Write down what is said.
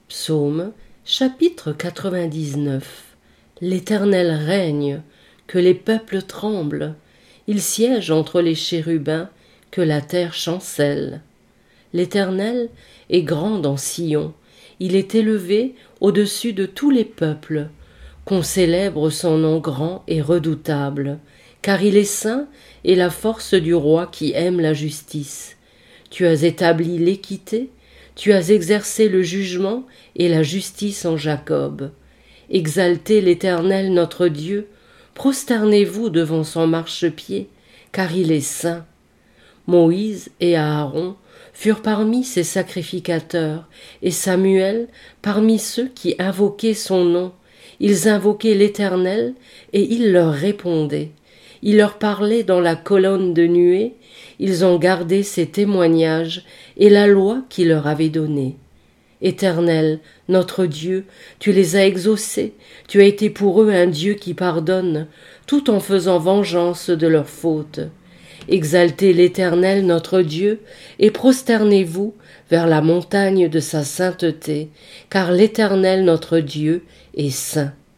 Psaume, chapitre 99. L'Éternel règne, que les peuples tremblent. Il siège entre les chérubins, que la terre chancelle. L'Éternel est grand dans Sion, il est élevé au-dessus de tous les peuples. Qu'on célèbre son nom grand et redoutable, car il est saint et la force du roi qui aime la justice. Tu as établi l'équité, tu as exercé le jugement et la justice en Jacob. Exaltez l'Éternel notre Dieu, prosternez-vous devant son marchepied, car il est saint. Moïse et Aaron furent parmi ses sacrificateurs, et Samuel parmi ceux qui invoquaient son nom. Ils invoquaient l'Éternel, et il leur répondait. Il leur parlait dans la colonne de nuée, ils ont gardé ses témoignages et la loi qu'il leur avait donnée. Éternel, notre Dieu, tu les as exaucés, tu as été pour eux un Dieu qui pardonne, tout en faisant vengeance de leurs fautes. Exaltez l'Éternel notre Dieu, et prosternez-vous vers la montagne de sa sainteté, car l'Éternel notre Dieu est saint.